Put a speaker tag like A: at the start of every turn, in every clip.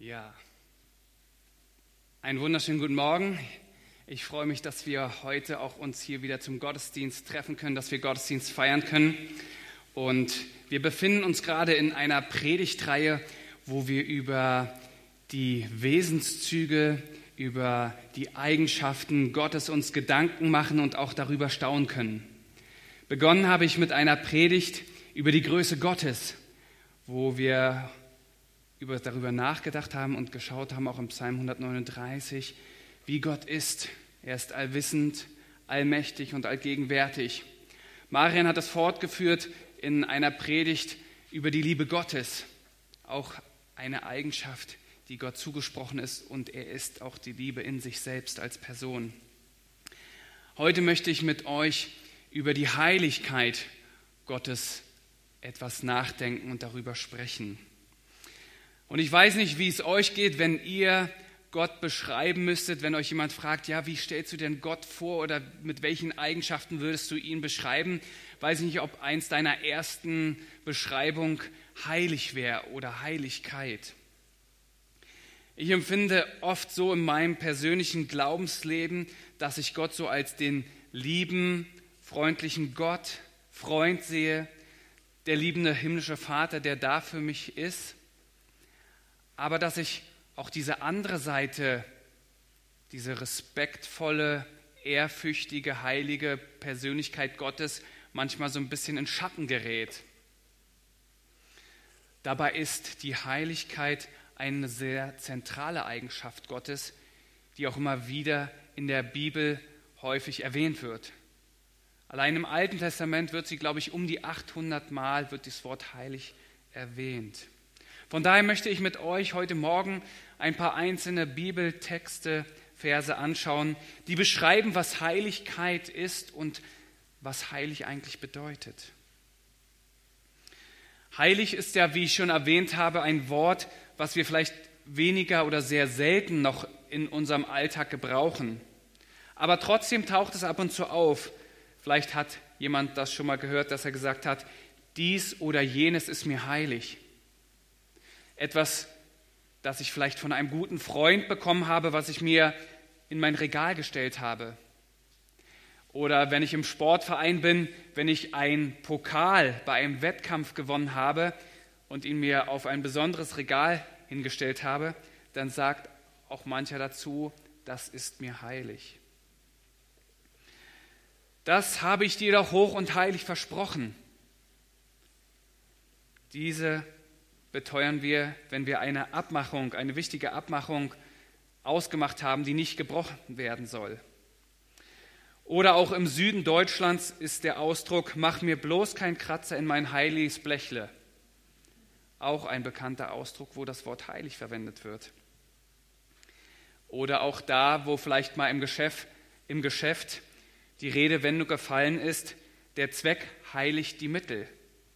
A: Ja, einen wunderschönen guten Morgen. Ich freue mich, dass wir heute auch uns hier wieder zum Gottesdienst treffen können, dass wir Gottesdienst feiern können. Und wir befinden uns gerade in einer Predigtreihe, wo wir über die Wesenszüge, über die Eigenschaften Gottes uns Gedanken machen und auch darüber staunen können. Begonnen habe ich mit einer Predigt über die Größe Gottes, wo wir darüber nachgedacht haben und geschaut haben, auch im Psalm 139, wie Gott ist. Er ist allwissend, allmächtig und allgegenwärtig. Marian hat das fortgeführt in einer Predigt über die Liebe Gottes, auch eine Eigenschaft, die Gott zugesprochen ist, und er ist auch die Liebe in sich selbst als Person. Heute möchte ich mit euch über die Heiligkeit Gottes etwas nachdenken und darüber sprechen. Und ich weiß nicht, wie es euch geht, wenn ihr Gott beschreiben müsstet, wenn euch jemand fragt, ja, wie stellst du denn Gott vor oder mit welchen Eigenschaften würdest du ihn beschreiben? Weiß nicht, ob eins deiner ersten Beschreibung heilig wäre oder Heiligkeit. Ich empfinde oft so in meinem persönlichen Glaubensleben, dass ich Gott so als den lieben, freundlichen Gott, Freund sehe, der liebende himmlische Vater, der da für mich ist. Aber dass ich auch diese andere Seite, diese respektvolle, ehrfürchtige, heilige Persönlichkeit Gottes manchmal so ein bisschen in Schatten gerät. Dabei ist die Heiligkeit eine sehr zentrale Eigenschaft Gottes, die auch immer wieder in der Bibel häufig erwähnt wird. Allein im Alten Testament wird sie, glaube ich, um die 800 Mal wird das Wort heilig erwähnt. Von daher möchte ich mit euch heute Morgen ein paar einzelne Bibeltexte, Verse anschauen, die beschreiben, was Heiligkeit ist und was heilig eigentlich bedeutet. Heilig ist ja, wie ich schon erwähnt habe, ein Wort, was wir vielleicht weniger oder sehr selten noch in unserem Alltag gebrauchen. Aber trotzdem taucht es ab und zu auf. Vielleicht hat jemand das schon mal gehört, dass er gesagt hat, dies oder jenes ist mir heilig. Etwas, das ich vielleicht von einem guten Freund bekommen habe, was ich mir in mein Regal gestellt habe. Oder wenn ich im Sportverein bin, wenn ich einen Pokal bei einem Wettkampf gewonnen habe und ihn mir auf ein besonderes Regal hingestellt habe, dann sagt auch mancher dazu, das ist mir heilig. Das habe ich dir doch hoch und heilig versprochen. Diese beteuern wir, wenn wir eine Abmachung, eine wichtige Abmachung ausgemacht haben, die nicht gebrochen werden soll. Oder auch im Süden Deutschlands ist der Ausdruck, mach mir bloß kein Kratzer in mein heiliges Blechle. Auch ein bekannter Ausdruck, wo das Wort heilig verwendet wird. Oder auch da, wo vielleicht mal im Geschäft die Redewendung gefallen ist, der Zweck heiligt die Mittel.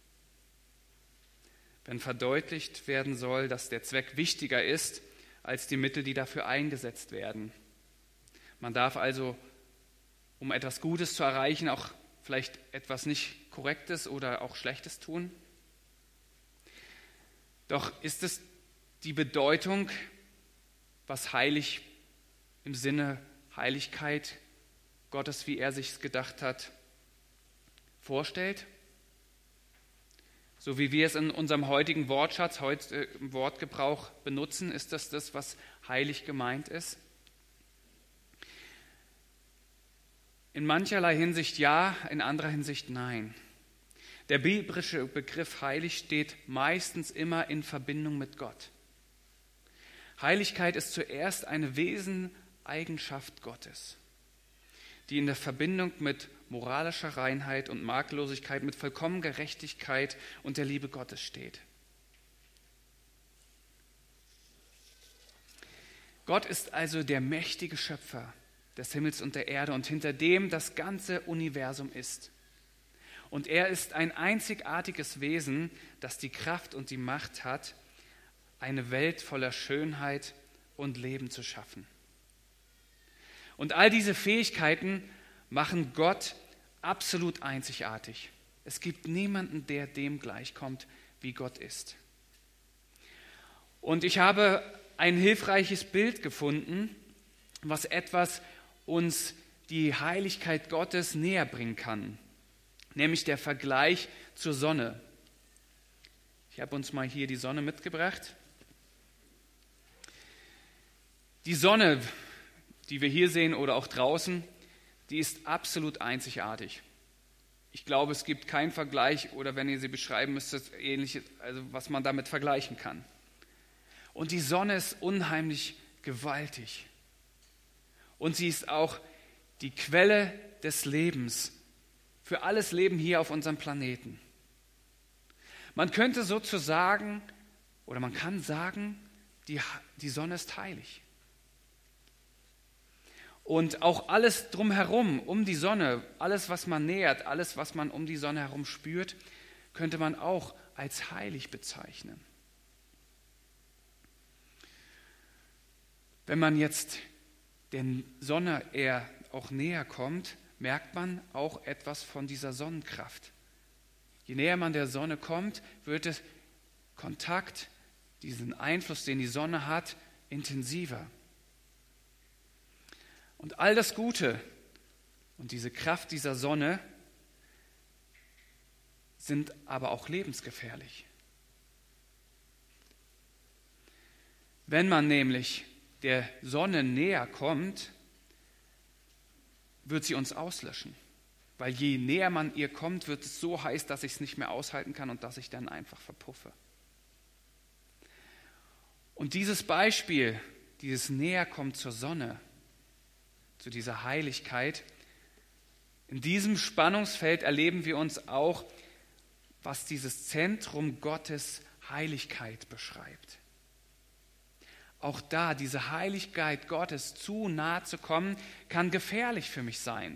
A: Wenn verdeutlicht werden soll, dass der Zweck wichtiger ist als die Mittel, die dafür eingesetzt werden. Man darf also, um etwas Gutes zu erreichen, auch vielleicht etwas nicht Korrektes oder auch Schlechtes tun. Doch ist es die Bedeutung, was heilig im Sinne Heiligkeit Gottes, wie er sich gedacht hat, vorstellt? So wie wir es in unserem heutigen Wortschatz, im Wortgebrauch benutzen, ist das, was heilig gemeint ist? In mancherlei Hinsicht ja, in anderer Hinsicht nein. Der biblische Begriff heilig steht meistens immer in Verbindung mit Gott. Heiligkeit ist zuerst eine Weseneigenschaft Gottes, die in der Verbindung mit moralischer Reinheit und Makellosigkeit, mit vollkommener Gerechtigkeit und der Liebe Gottes steht. Gott ist also der mächtige Schöpfer des Himmels und der Erde und hinter dem das ganze Universum ist. Und er ist ein einzigartiges Wesen, das die Kraft und die Macht hat, eine Welt voller Schönheit und Leben zu schaffen. Und all diese Fähigkeiten machen Gott absolut einzigartig. Es gibt niemanden, der dem gleichkommt, wie Gott ist. Und ich habe ein hilfreiches Bild gefunden, was uns die Heiligkeit Gottes näher bringen kann, nämlich der Vergleich zur Sonne. Ich habe uns mal hier die Sonne mitgebracht. Die Sonne, die wir hier sehen oder auch draußen, die ist absolut einzigartig. Ich glaube, es gibt keinen Vergleich oder wenn ihr sie beschreiben müsstet, ähnliches, also was man damit vergleichen kann. Und die Sonne ist unheimlich gewaltig. Und sie ist auch die Quelle des Lebens für alles Leben hier auf unserem Planeten. Man könnte sozusagen, oder man kann sagen, die Sonne ist heilig. Und auch alles drumherum, um die Sonne, alles, was man nähert, alles, was man um die Sonne herum spürt, könnte man auch als heilig bezeichnen. Wenn man jetzt der Sonne eher auch näher kommt, merkt man auch etwas von dieser Sonnenkraft. Je näher man der Sonne kommt, wird der Kontakt, diesen Einfluss, den die Sonne hat, intensiver. Und all das Gute und diese Kraft dieser Sonne sind aber auch lebensgefährlich. Wenn man nämlich der Sonne näher kommt, wird sie uns auslöschen. Weil je näher man ihr kommt, wird es so heiß, dass ich es nicht mehr aushalten kann und dass ich dann einfach verpuffe. Und dieses Beispiel, dieses Näherkommen zur Sonne, zu dieser Heiligkeit, in diesem Spannungsfeld erleben wir uns auch, was dieses Zentrum Gottes Heiligkeit beschreibt. Auch da, diese Heiligkeit Gottes zu nahe zu kommen, kann gefährlich für mich sein.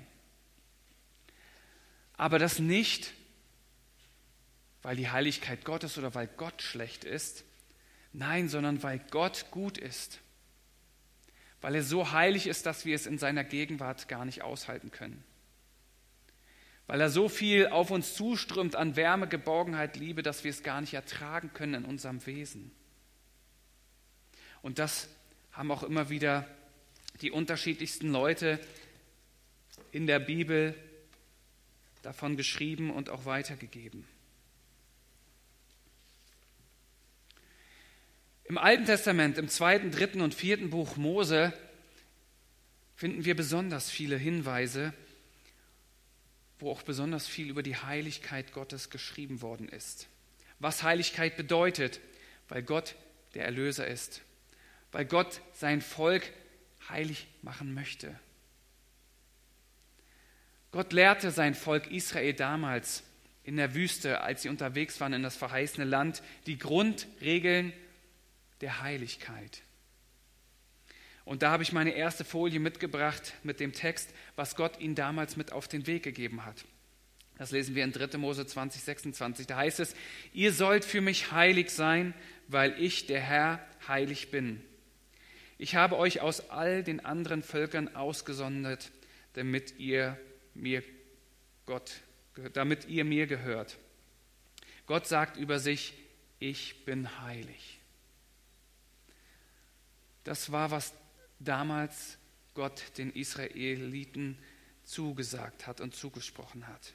A: Aber das nicht, weil die Heiligkeit Gottes oder weil Gott schlecht ist, nein, sondern weil Gott gut ist. Weil er so heilig ist, dass wir es in seiner Gegenwart gar nicht aushalten können. Weil er so viel auf uns zuströmt an Wärme, Geborgenheit, Liebe, dass wir es gar nicht ertragen können in unserem Wesen. Und das haben auch immer wieder die unterschiedlichsten Leute in der Bibel davon geschrieben und auch weitergegeben. Im Alten Testament, im 2., 3. und 4. Buch Mose finden wir besonders viele Hinweise, wo auch besonders viel über die Heiligkeit Gottes geschrieben worden ist. Was Heiligkeit bedeutet, weil Gott der Erlöser ist, weil Gott sein Volk heilig machen möchte. Gott lehrte sein Volk Israel damals in der Wüste, als sie unterwegs waren in das verheißene Land, die Grundregeln der Heiligkeit. Und da habe ich meine erste Folie mitgebracht mit dem Text, was Gott ihnen damals mit auf den Weg gegeben hat. Das lesen wir in 3. Mose 20, 26. Da heißt es, ihr sollt für mich heilig sein, weil ich, der Herr, heilig bin. Ich habe euch aus all den anderen Völkern ausgesondert, damit ihr mir gehört. Gott sagt über sich, ich bin heilig. Das war, was damals Gott den Israeliten zugesagt hat und zugesprochen hat.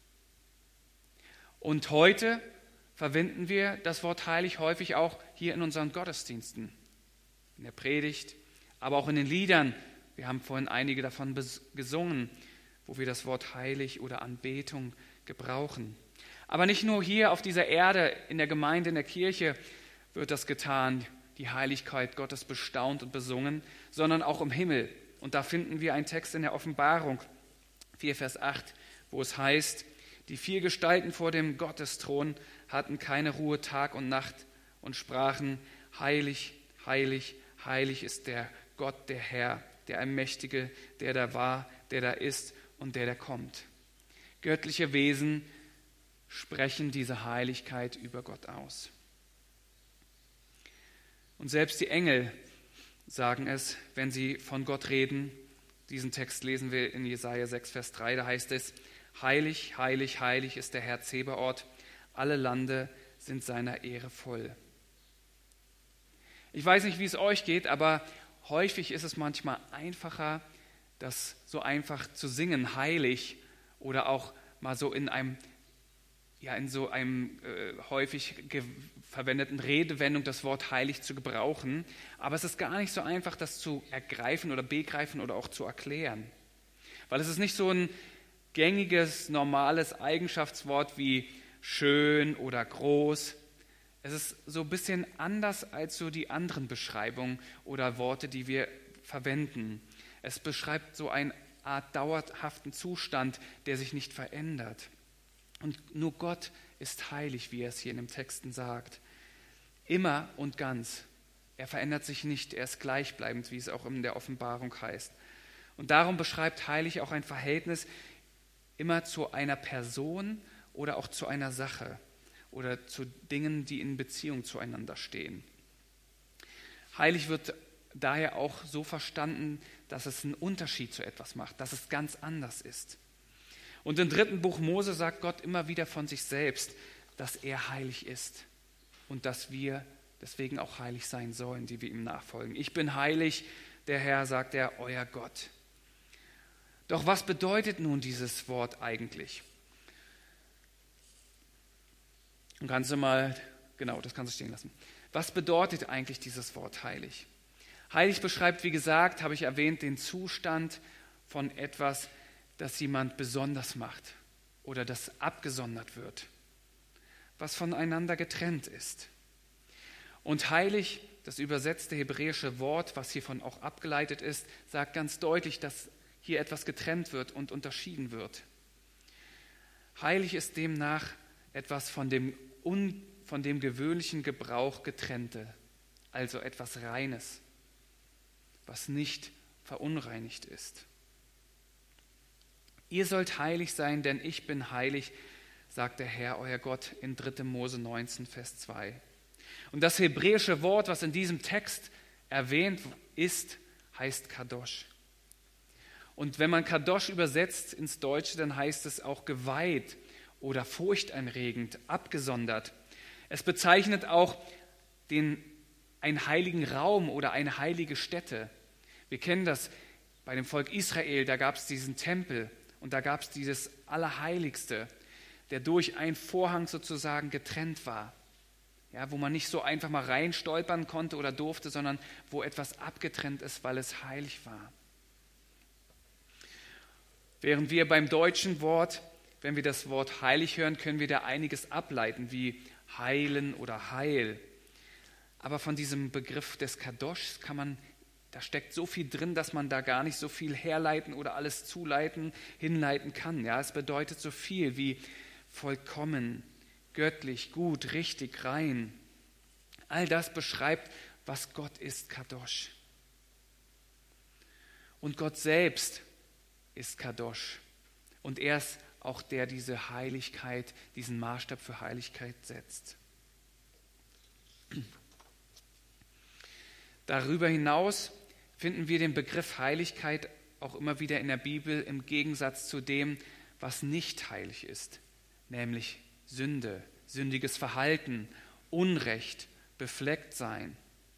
A: Und heute verwenden wir das Wort heilig häufig auch hier in unseren Gottesdiensten, in der Predigt, aber auch in den Liedern. Wir haben vorhin einige davon gesungen, wo wir das Wort heilig oder Anbetung gebrauchen. Aber nicht nur hier auf dieser Erde, in der Gemeinde, in der Kirche wird das getan, die Heiligkeit Gottes bestaunt und besungen, sondern auch im Himmel. Und da finden wir einen Text in der Offenbarung, 4, Vers 8, wo es heißt, die 4 Gestalten vor dem Gottesthron hatten keine Ruhe Tag und Nacht und sprachen, heilig, heilig, heilig ist der Gott, der Herr, der Allmächtige, der da war, der da ist und der da kommt. Göttliche Wesen sprechen diese Heiligkeit über Gott aus. Und selbst die Engel sagen es, wenn sie von Gott reden. Diesen Text lesen wir in Jesaja 6, Vers 3, da heißt es, heilig, heilig, heilig ist der Herr Zebaoth, alle Lande sind seiner Ehre voll. Ich weiß nicht, wie es euch geht, aber häufig ist es manchmal einfacher, das so einfach zu singen, heilig, oder auch mal so in so einem häufig verwendeten Redewendung das Wort heilig zu gebrauchen. Aber es ist gar nicht so einfach, das zu ergreifen oder begreifen oder auch zu erklären. Weil es ist nicht so ein gängiges, normales Eigenschaftswort wie schön oder groß. Es ist so ein bisschen anders als so die anderen Beschreibungen oder Worte, die wir verwenden. Es beschreibt so eine Art dauerhaften Zustand, der sich nicht verändert. Und nur Gott ist heilig, wie er es hier in den Texten sagt. Immer und ganz. Er verändert sich nicht, er ist gleichbleibend, wie es auch in der Offenbarung heißt. Und darum beschreibt heilig auch ein Verhältnis immer zu einer Person oder auch zu einer Sache oder zu Dingen, die in Beziehung zueinander stehen. Heilig wird daher auch so verstanden, dass es einen Unterschied zu etwas macht, dass es ganz anders ist. Und im 3. Buch Mose sagt Gott immer wieder von sich selbst, dass er heilig ist und dass wir deswegen auch heilig sein sollen, die wir ihm nachfolgen. Ich bin heilig, der Herr, sagt er, euer Gott. Doch was bedeutet nun dieses Wort eigentlich? Und kannst du mal, genau, das kannst du stehen lassen. Was bedeutet eigentlich dieses Wort heilig? Heilig beschreibt, wie gesagt, habe ich erwähnt, den Zustand von etwas, das jemand besonders macht oder das abgesondert wird, was voneinander getrennt ist. Und heilig, das übersetzte hebräische Wort, was hiervon auch abgeleitet ist, sagt ganz deutlich, dass hier etwas getrennt wird und unterschieden wird. Heilig ist demnach etwas von dem gewöhnlichen Gebrauch getrennte, also etwas Reines, was nicht verunreinigt ist. Ihr sollt heilig sein, denn ich bin heilig, sagt der Herr, euer Gott, in 3. Mose 19, Vers 2. Und das hebräische Wort, was in diesem Text erwähnt ist, heißt Kadosh. Und wenn man Kadosh übersetzt ins Deutsche, dann heißt es auch geweiht oder furchteinregend, abgesondert. Es bezeichnet auch einen heiligen Raum oder eine heilige Stätte. Wir kennen das bei dem Volk Israel, da gab es diesen Tempel und da gab es dieses Allerheiligste, der durch einen Vorhang sozusagen getrennt war. Ja, wo man nicht so einfach mal reinstolpern konnte oder durfte, sondern wo etwas abgetrennt ist, weil es heilig war. Während wir beim deutschen Wort, wenn wir das Wort heilig hören, können wir da einiges ableiten, wie heilen oder heil. Aber von diesem Begriff des Kadosh da steckt so viel drin, dass man da gar nicht so viel herleiten oder alles hinleiten kann. Ja, es bedeutet so viel wie vollkommen, göttlich, gut, richtig, rein. All das beschreibt, was Gott ist, Kadosh. Und Gott selbst ist Kadosh. Und er ist auch der diese Heiligkeit, diesen Maßstab für Heiligkeit setzt. Darüber hinaus finden wir den Begriff Heiligkeit auch immer wieder in der Bibel im Gegensatz zu dem, was nicht heilig ist, nämlich Sünde, sündiges Verhalten, Unrecht, befleckt sein.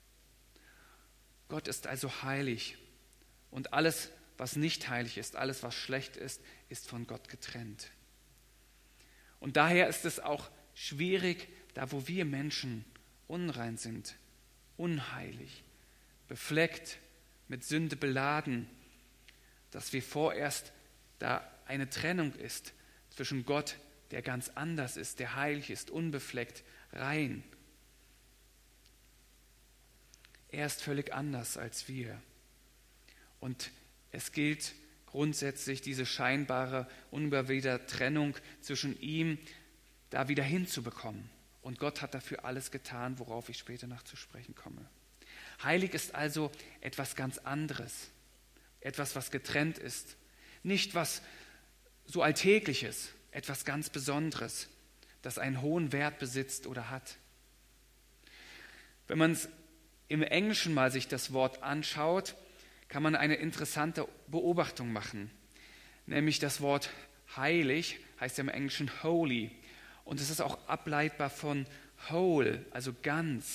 A: Gott ist also heilig und alles, was nicht heilig ist, alles, was schlecht ist, ist von Gott getrennt. Und daher ist es auch schwierig, da wo wir Menschen unrein sind, unheilig, befleckt, mit Sünde beladen, dass wir vorerst da eine Trennung ist zwischen Gott, der ganz anders ist, der heilig ist, unbefleckt, rein. Er ist völlig anders als wir. Und es gilt grundsätzlich diese scheinbare, unüberwindbare Trennung zwischen ihm da wieder hinzubekommen. Und Gott hat dafür alles getan, worauf ich später noch zu sprechen komme. Heilig ist also etwas ganz anderes, etwas, was getrennt ist, nicht was so Alltägliches, etwas ganz Besonderes, das einen hohen Wert besitzt oder hat. Wenn man es im Englischen mal sich das Wort anschaut, kann man eine interessante Beobachtung machen, nämlich das Wort heilig heißt ja im Englischen holy und es ist auch ableitbar von whole, also ganz.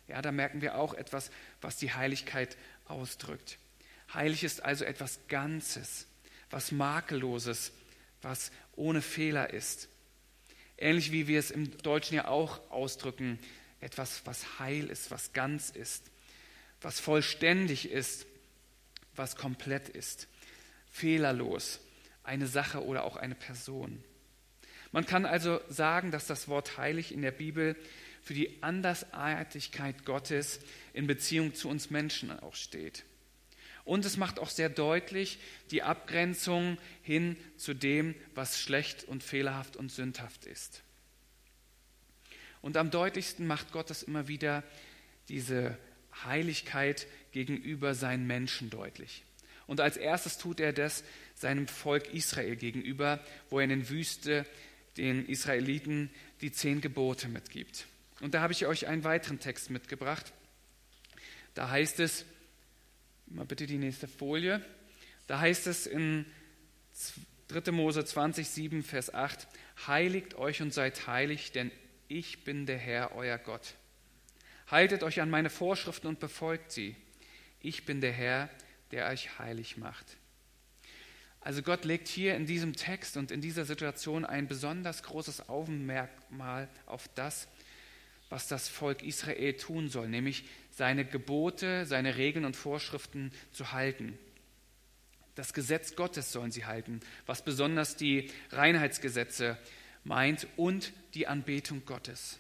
A: Ja, da merken wir auch etwas, was die Heiligkeit ausdrückt. Heilig ist also etwas Ganzes, was Makelloses, was ohne Fehler ist. Ähnlich wie wir es im Deutschen ja auch ausdrücken, etwas, was heil ist, was ganz ist, was vollständig ist, was komplett ist, fehlerlos, eine Sache oder auch eine Person. Man kann also sagen, dass das Wort heilig in der Bibel für die Andersartigkeit Gottes in Beziehung zu uns Menschen auch steht. Und es macht auch sehr deutlich die Abgrenzung hin zu dem, was schlecht und fehlerhaft und sündhaft ist. Und am deutlichsten macht Gott das immer wieder, diese Heiligkeit gegenüber seinen Menschen deutlich. Und als erstes tut er das seinem Volk Israel gegenüber, wo er in der Wüste den Israeliten die 10 Gebote mitgibt. Und da habe ich euch einen weiteren Text mitgebracht. Da heißt es, mal bitte die nächste Folie, da heißt es in 3. Mose 20, 7, Vers 8, heiligt euch und seid heilig, denn ich bin der Herr, euer Gott. Haltet euch an meine Vorschriften und befolgt sie. Ich bin der Herr, der euch heilig macht. Also Gott legt hier in diesem Text und in dieser Situation ein besonders großes Augenmerkmal auf das, was das Volk Israel tun soll, nämlich seine Gebote, seine Regeln und Vorschriften zu halten. Das Gesetz Gottes sollen sie halten, was besonders die Reinheitsgesetze meint und die Anbetung Gottes.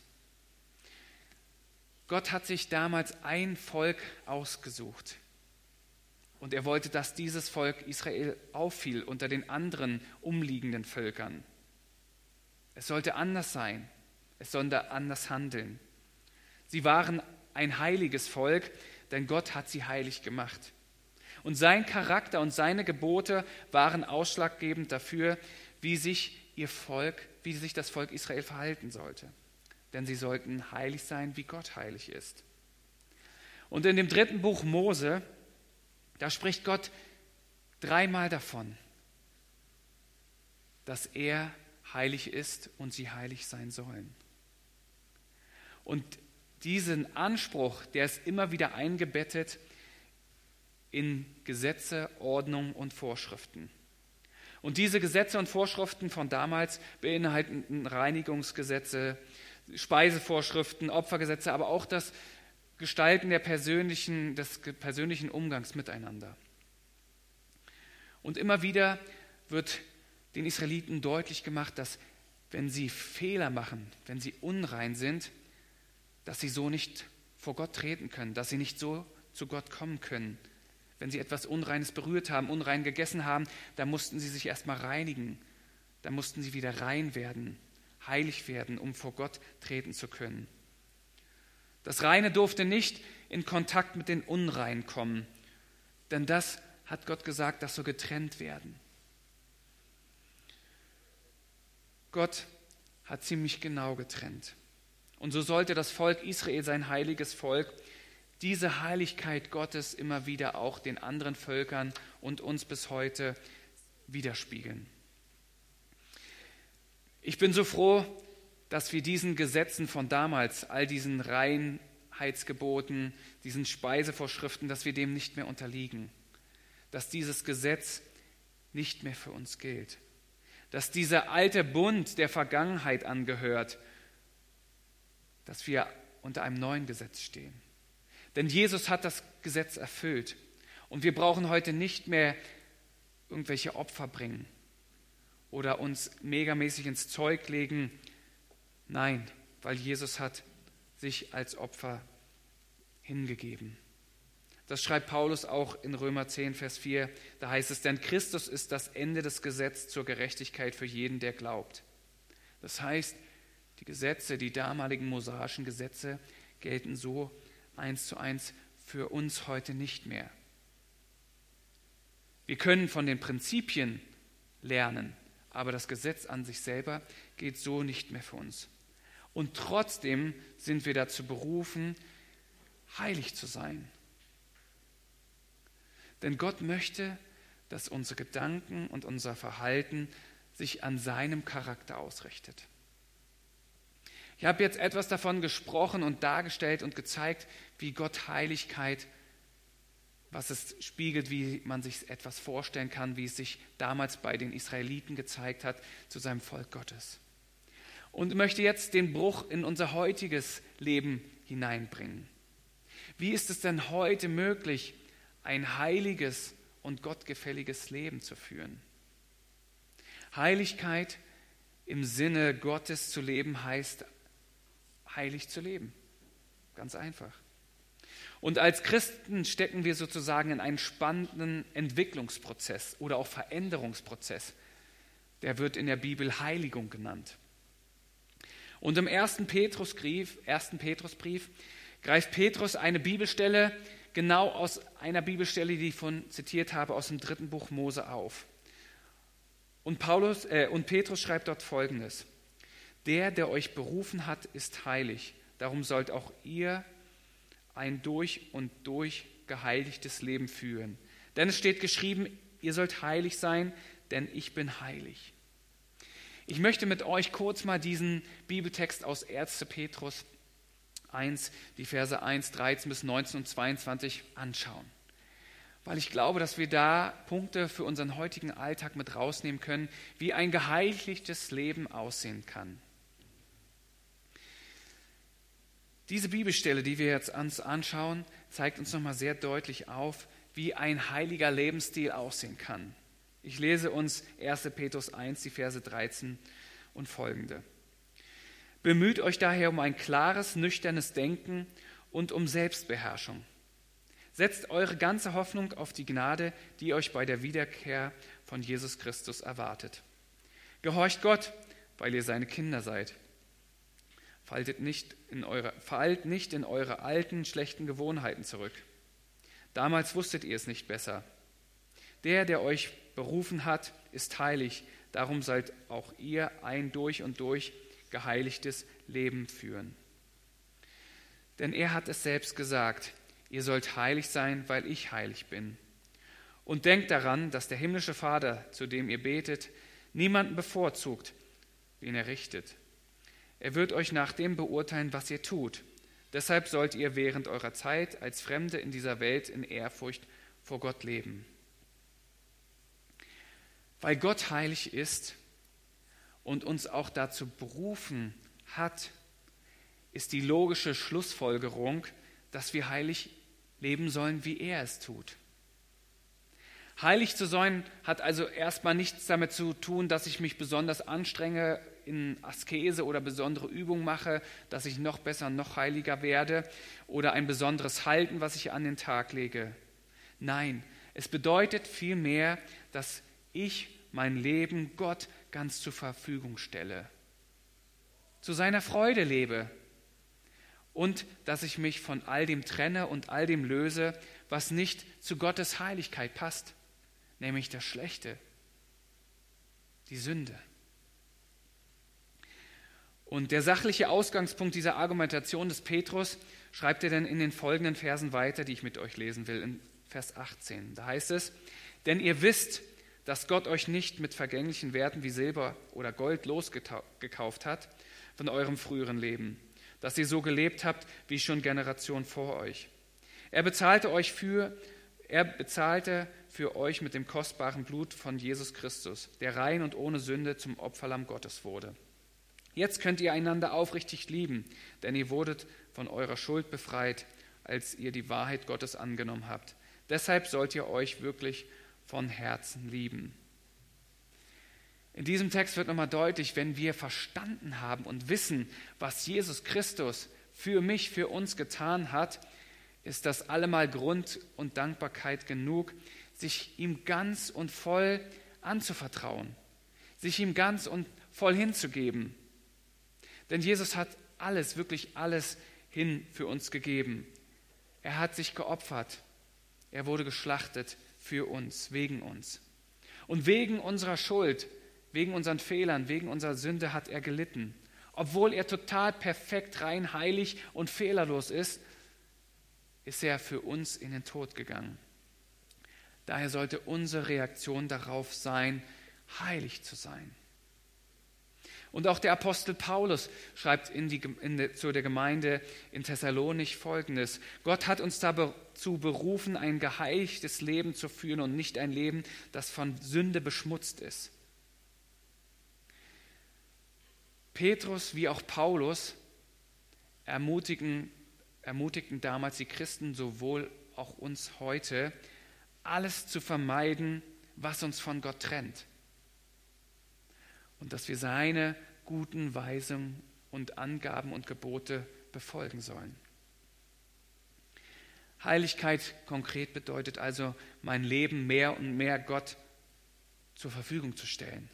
A: Gott hat sich damals ein Volk ausgesucht. Und er wollte, dass dieses Volk Israel auffiel unter den anderen umliegenden Völkern. Es sollte anders sein. Es sollte anders handeln. Sie waren ein heiliges Volk, denn Gott hat sie heilig gemacht. Und sein Charakter und seine Gebote waren ausschlaggebend dafür, wie sich das Volk Israel verhalten sollte. Denn sie sollten heilig sein, wie Gott heilig ist. Und in dem 3. Buch Mose, da spricht Gott 3-mal davon, dass er heilig ist und sie heilig sein sollen. Und diesen Anspruch, der ist immer wieder eingebettet in Gesetze, Ordnung und Vorschriften. Und diese Gesetze und Vorschriften von damals beinhalten Reinigungsgesetze, Speisevorschriften, Opfergesetze, aber auch das Gestalten des persönlichen Umgangs miteinander. Und immer wieder wird den Israeliten deutlich gemacht, dass wenn sie Fehler machen, wenn sie unrein sind, dass sie so nicht vor Gott treten können, dass sie nicht so zu Gott kommen können. Wenn sie etwas Unreines berührt haben, unrein gegessen haben, dann mussten sie sich erstmal reinigen. Dann mussten sie wieder rein werden, heilig werden, um vor Gott treten zu können. Das Reine durfte nicht in Kontakt mit den Unreinen kommen, denn das hat Gott gesagt, das soll getrennt werden. Gott hat ziemlich genau getrennt. Und so sollte das Volk Israel, sein heiliges Volk, diese Heiligkeit Gottes immer wieder auch den anderen Völkern und uns bis heute widerspiegeln. Ich bin so froh, dass wir diesen Gesetzen von damals, all diesen Reinheitsgeboten, diesen Speisevorschriften, dass wir dem nicht mehr unterliegen. Dass dieses Gesetz nicht mehr für uns gilt. Dass dieser alte Bund der Vergangenheit angehört, dass wir unter einem neuen Gesetz stehen. Denn Jesus hat das Gesetz erfüllt. Und wir brauchen heute nicht mehr irgendwelche Opfer bringen oder uns megamäßig ins Zeug legen. Nein, weil Jesus hat sich als Opfer hingegeben. Das schreibt Paulus auch in Römer 10, Vers 4. Da heißt es, denn Christus ist das Ende des Gesetzes zur Gerechtigkeit für jeden, der glaubt. Das heißt, die Gesetze, die damaligen mosaischen Gesetze, gelten so 1:1 für uns heute nicht mehr. Wir können von den Prinzipien lernen, aber das Gesetz an sich selber gilt so nicht mehr für uns. Und trotzdem sind wir dazu berufen, heilig zu sein. Denn Gott möchte, dass unsere Gedanken und unser Verhalten sich an seinem Charakter ausrichtet. Ich habe jetzt etwas davon gesprochen und dargestellt und gezeigt, wie Gott Heiligkeit, was es spiegelt, wie man sich etwas vorstellen kann, wie es sich damals bei den Israeliten gezeigt hat zu seinem Volk Gottes. Und möchte jetzt den Bruch in unser heutiges Leben hineinbringen. Wie ist es denn heute möglich, ein heiliges und gottgefälliges Leben zu führen? Heiligkeit im Sinne Gottes zu leben heißt, heilig zu leben. Ganz einfach. Und als Christen stecken wir sozusagen in einem spannenden Entwicklungsprozess oder auch Veränderungsprozess. Der wird in der Bibel Heiligung genannt. Und im 1. Petrusbrief greift Petrus eine Bibelstelle, genau aus einer Bibelstelle, die ich von zitiert habe, aus dem 3. Buch Mose auf. Und Petrus schreibt dort Folgendes: Der euch berufen hat, ist heilig. Darum sollt auch ihr ein durch und durch geheiligtes Leben führen. Denn es steht geschrieben, ihr sollt heilig sein, denn ich bin heilig. Ich möchte mit euch kurz mal diesen Bibeltext aus 1. Petrus 1, die Verse 1, 13 bis 19 und 22 anschauen. Weil ich glaube, dass wir da Punkte für unseren heutigen Alltag mit rausnehmen können, wie ein geheiligtes Leben aussehen kann. Diese Bibelstelle, die wir jetzt uns anschauen, zeigt uns nochmal sehr deutlich auf, wie ein heiliger Lebensstil aussehen kann. Ich lese uns 1. Petrus 1, die Verse 13 und folgende. Bemüht euch daher um ein klares, nüchternes Denken und um Selbstbeherrschung. Setzt eure ganze Hoffnung auf die Gnade, die euch bei der Wiederkehr von Jesus Christus erwartet. Gehorcht Gott, weil ihr seine Kinder seid. Fallt nicht in eure alten, schlechten Gewohnheiten zurück. Damals wusstet ihr es nicht besser. Der euch berufen hat, ist heilig. Darum sollt auch ihr ein durch und durch geheiligtes Leben führen. Denn er hat es selbst gesagt, ihr sollt heilig sein, weil ich heilig bin. Und denkt daran, dass der himmlische Vater, zu dem ihr betet, niemanden bevorzugt, wen er richtet. Er wird euch nach dem beurteilen, was ihr tut. Deshalb sollt ihr während eurer Zeit als Fremde in dieser Welt in Ehrfurcht vor Gott leben. Weil Gott heilig ist und uns auch dazu berufen hat, ist die logische Schlussfolgerung, dass wir heilig leben sollen, wie er es tut. Heilig zu sein hat also erstmal nichts damit zu tun, dass ich mich besonders anstrenge, in Askese oder besondere Übungen mache, dass ich noch besser, noch heiliger werde oder ein besonderes Halten, was ich an den Tag lege. Nein, es bedeutet vielmehr, dass ich mein Leben Gott ganz zur Verfügung stelle, zu seiner Freude lebe und dass ich mich von all dem trenne und all dem löse, was nicht zu Gottes Heiligkeit passt, nämlich das Schlechte, die Sünde. Und der sachliche Ausgangspunkt dieser Argumentation des Petrus schreibt er dann in den folgenden Versen weiter, die ich mit euch lesen will, in Vers 18. Da heißt es, denn ihr wisst, dass Gott euch nicht mit vergänglichen Werten wie Silber oder Gold losgekauft hat von eurem früheren Leben, dass ihr so gelebt habt wie schon Generationen vor euch. Er bezahlte für euch mit dem kostbaren Blut von Jesus Christus, der rein und ohne Sünde zum Opferlamm Gottes wurde. Jetzt könnt ihr einander aufrichtig lieben, denn ihr wurdet von eurer Schuld befreit, als ihr die Wahrheit Gottes angenommen habt. Deshalb sollt ihr euch wirklich von Herzen lieben. In diesem Text wird nochmal deutlich, wenn wir verstanden haben und wissen, was Jesus Christus für mich, für uns getan hat, ist das allemal Grund und Dankbarkeit genug, sich ihm ganz und voll anzuvertrauen, sich ihm ganz und voll hinzugeben. Denn Jesus hat alles, wirklich alles hin für uns gegeben. Er hat sich geopfert. Er wurde geschlachtet für uns, wegen uns. Und wegen unserer Schuld, wegen unseren Fehlern, wegen unserer Sünde hat er gelitten. Obwohl er total perfekt, rein, heilig und fehlerlos ist er für uns in den Tod gegangen. Daher sollte unsere Reaktion darauf sein, heilig zu sein. Und auch der Apostel Paulus schreibt zu der Gemeinde in Thessalonich Folgendes: Gott hat uns dazu berufen, ein geheiligtes Leben zu führen und nicht ein Leben, das von Sünde beschmutzt ist. Petrus wie auch Paulus ermutigten damals die Christen, sowohl auch uns heute, alles zu vermeiden, was uns von Gott trennt. Und dass wir seine guten Weisungen und Angaben und Gebote befolgen sollen. Heiligkeit konkret bedeutet also, mein Leben mehr und mehr Gott zur Verfügung zu stellen.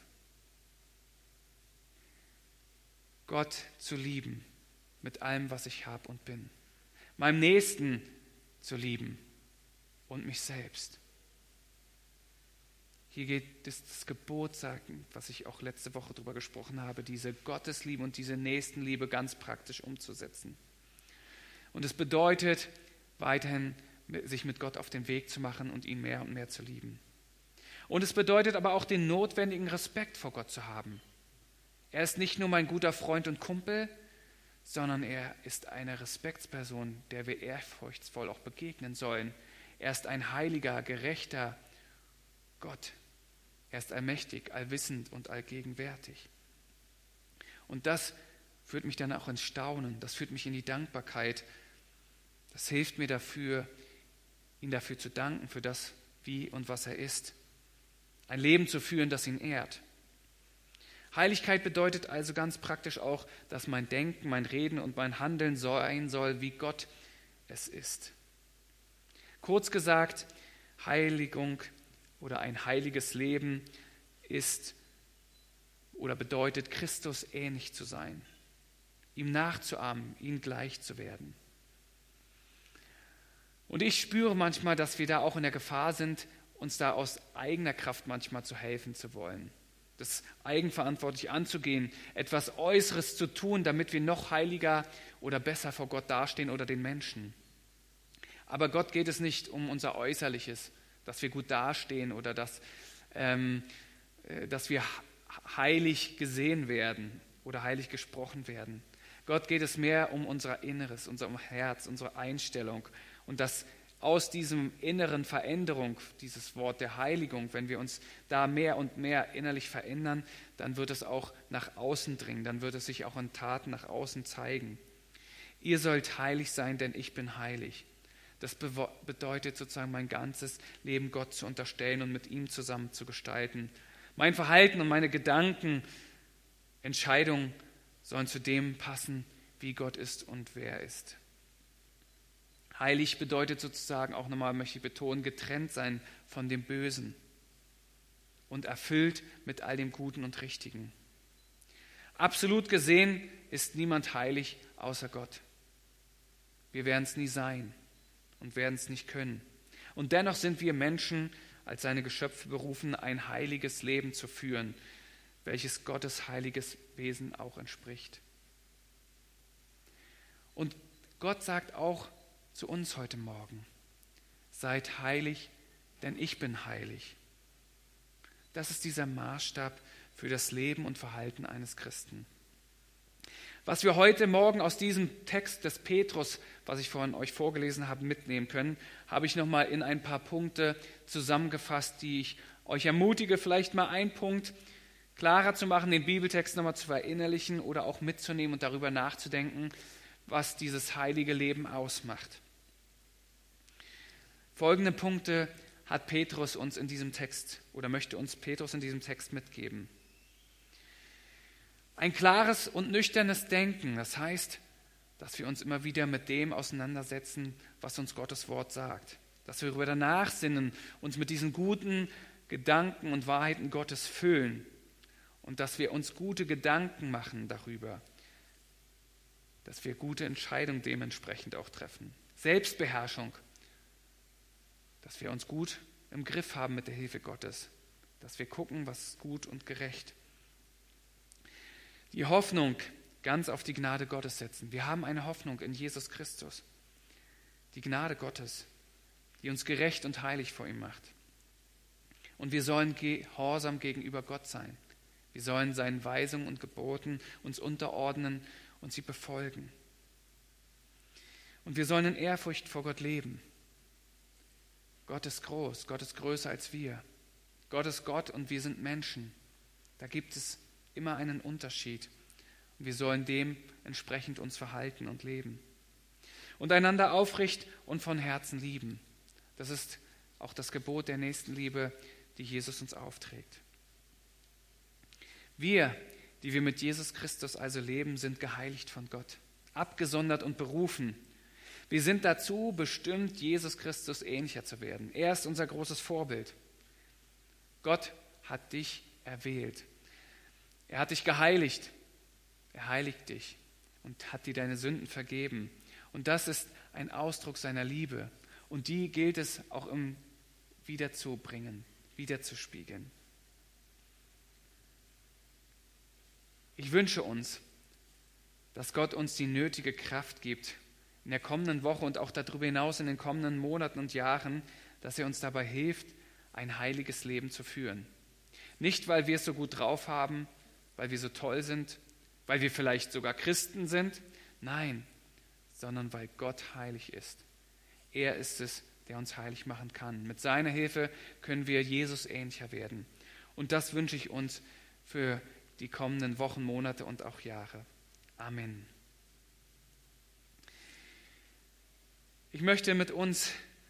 A: Gott zu lieben mit allem, was ich habe und bin. Meinem Nächsten zu lieben und mich selbst. Hier geht es das Gebot sagen, was ich auch letzte Woche darüber gesprochen habe, diese Gottesliebe und diese Nächstenliebe ganz praktisch umzusetzen. Und es bedeutet, weiterhin sich mit Gott auf den Weg zu machen und ihn mehr und mehr zu lieben. Und es bedeutet aber auch, den notwendigen Respekt vor Gott zu haben. Er ist nicht nur mein guter Freund und Kumpel, sondern er ist eine Respektsperson, der wir ehrfurchtsvoll auch begegnen sollen. Er ist ein heiliger, gerechter Gott. Er ist allmächtig, allwissend und allgegenwärtig. Und das führt mich dann auch ins Staunen, das führt mich in die Dankbarkeit. Das hilft mir dafür, ihn dafür zu danken, für das, wie und was er ist. Ein Leben zu führen, das ihn ehrt. Heiligkeit bedeutet also ganz praktisch auch, dass mein Denken, mein Reden und mein Handeln sein soll, wie Gott es ist. Kurz gesagt, Heiligung oder ein heiliges Leben ist oder bedeutet, Christus ähnlich zu sein, ihm nachzuahmen, ihm gleich zu werden. Und ich spüre manchmal, dass wir da auch in der Gefahr sind, uns da aus eigener Kraft manchmal zu helfen zu wollen. Das eigenverantwortlich anzugehen, etwas Äußeres zu tun, damit wir noch heiliger oder besser vor Gott dastehen oder den Menschen. Aber Gott geht es nicht um unser Äußerliches, dass wir gut dastehen oder dass wir heilig gesehen werden oder heilig gesprochen werden. Gott geht es mehr um unser Inneres, unser Herz, unsere Einstellung und dass aus diesem inneren Veränderung, dieses Wort der Heiligung, wenn wir uns da mehr und mehr innerlich verändern, dann wird es auch nach außen dringen, dann wird es sich auch in Taten nach außen zeigen. Ihr sollt heilig sein, denn ich bin heilig. Das bedeutet sozusagen, mein ganzes Leben Gott zu unterstellen und mit ihm zusammen zu gestalten. Mein Verhalten und meine Gedanken, Entscheidungen sollen zu dem passen, wie Gott ist und wer er ist. Heilig bedeutet sozusagen auch nochmal, möchte ich betonen, getrennt sein von dem Bösen und erfüllt mit all dem Guten und Richtigen. Absolut gesehen ist niemand heilig außer Gott. Wir werden es nie sein und werden es nicht können. Und dennoch sind wir Menschen als seine Geschöpfe berufen, ein heiliges Leben zu führen, welches Gottes heiliges Wesen auch entspricht. Und Gott sagt auch zu uns heute Morgen: Seid heilig, denn ich bin heilig. Das ist dieser Maßstab für das Leben und Verhalten eines Christen. Was wir heute Morgen aus diesem Text des Petrus, was ich vorhin euch vorgelesen habe, mitnehmen können, habe ich nochmal in ein paar Punkte zusammengefasst, die ich euch ermutige, vielleicht mal einen Punkt klarer zu machen, den Bibeltext nochmal zu verinnerlichen oder auch mitzunehmen und darüber nachzudenken, was dieses heilige Leben ausmacht. Folgende Punkte hat Petrus uns in diesem Text oder möchte uns Petrus in diesem Text mitgeben. Ein klares und nüchternes Denken, das heißt, dass wir uns immer wieder mit dem auseinandersetzen, was uns Gottes Wort sagt. Dass wir darüber nachsinnen, uns mit diesen guten Gedanken und Wahrheiten Gottes füllen und dass wir uns gute Gedanken machen darüber, dass wir gute Entscheidungen dementsprechend auch treffen. Selbstbeherrschung, dass wir uns gut im Griff haben mit der Hilfe Gottes, dass wir gucken, was ist gut und gerecht. Die Hoffnung ganz auf die Gnade Gottes setzen. Wir haben eine Hoffnung in Jesus Christus. Die Gnade Gottes, die uns gerecht und heilig vor ihm macht. Und wir sollen gehorsam gegenüber Gott sein.
B: Wir sollen seinen Weisungen und Geboten uns unterordnen und sie befolgen. Und wir sollen in Ehrfurcht vor Gott leben. Gott ist groß, Gott ist größer als wir. Gott ist Gott und wir sind Menschen. Da gibt es immer einen Unterschied. Und wir sollen dementsprechend uns verhalten und leben. Und einander aufrecht und von Herzen lieben. Das ist auch das Gebot der Nächstenliebe, die Jesus uns aufträgt. Wir, die wir mit Jesus Christus also leben, sind geheiligt von Gott, abgesondert und berufen. Wir sind dazu bestimmt, Jesus Christus ähnlicher zu werden. Er ist unser großes Vorbild. Gott hat dich erwählt. Er hat dich geheiligt. Er heiligt dich und hat dir deine Sünden vergeben. Und das ist ein Ausdruck seiner Liebe. Und die gilt es auch im Wiederzubringen, wiederzuspiegeln. Ich wünsche uns, dass Gott uns die nötige Kraft gibt, in der kommenden Woche und auch darüber hinaus in den kommenden Monaten und Jahren, dass er uns dabei hilft, ein heiliges Leben zu führen. Nicht, weil wir es so gut drauf haben, weil wir so toll sind, weil wir vielleicht sogar Christen sind. Nein, sondern weil Gott heilig ist. Er ist es, der uns heilig machen kann. Mit seiner Hilfe können wir Jesus ähnlicher werden. Und das wünsche ich uns für die kommenden Wochen, Monate und auch Jahre. Amen. Ich möchte mit uns